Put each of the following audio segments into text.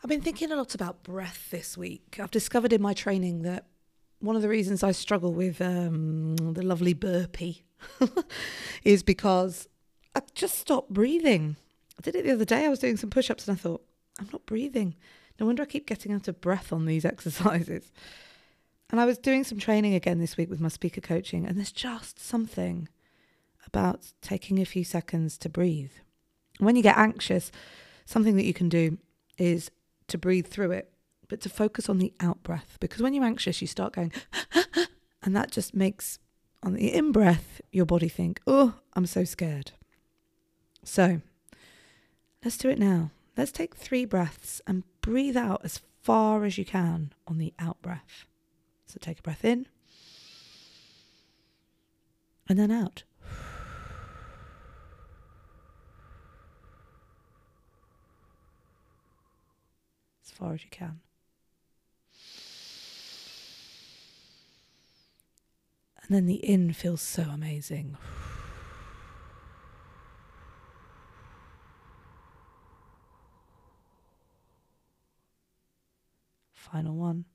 I've been thinking a lot about breath this week. I've discovered in my training that one of the reasons I struggle with the lovely burpee is because I just stopped breathing. I did it the other day. I was doing some push-ups and I thought, I'm not breathing. No wonder I keep getting out of breath on these exercises. And I was doing some training again this week with my speaker coaching, and there's just something about taking a few seconds to breathe. When you get anxious, something that you can do is to breathe through it, but to focus on the out breath. Because when you're anxious, you start going, and that just makes, on the in breath, your body think, oh, I'm so scared. So let's do it now. Let's take 3 breaths and breathe out as far as you can on the out breath. So take a breath in and then out. As far as you can. And then the in feels so amazing. Final one.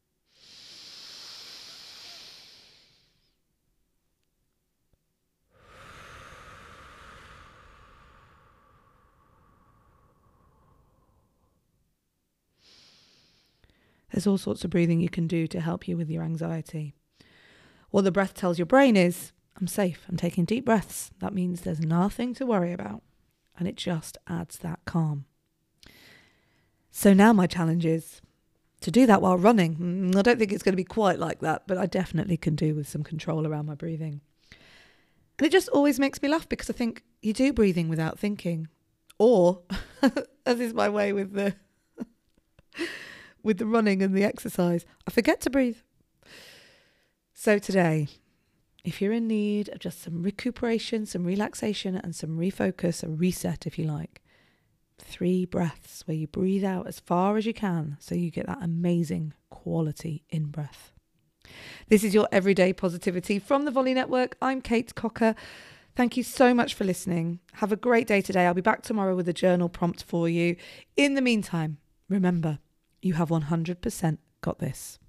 There's all sorts of breathing you can do to help you with your anxiety. What the breath tells your brain is, I'm safe, I'm taking deep breaths. That means there's nothing to worry about. And it just adds that calm. So now my challenge is to do that while running. I don't think it's going to be quite like that, but I definitely can do with some control around my breathing. And it just always makes me laugh because I think you do breathing without thinking. Or, as is my way with the running and the exercise, I forget to breathe. So today, if you're in need of just some recuperation, some relaxation and some refocus, a reset if you like, 3 breaths where you breathe out as far as you can so you get that amazing quality in-breath. This is your Everyday Positivity from the Volley Network. I'm Kate Cocker. Thank you so much for listening. Have a great day today. I'll be back tomorrow with a journal prompt for you. In the meantime, remember, you have 100% got this.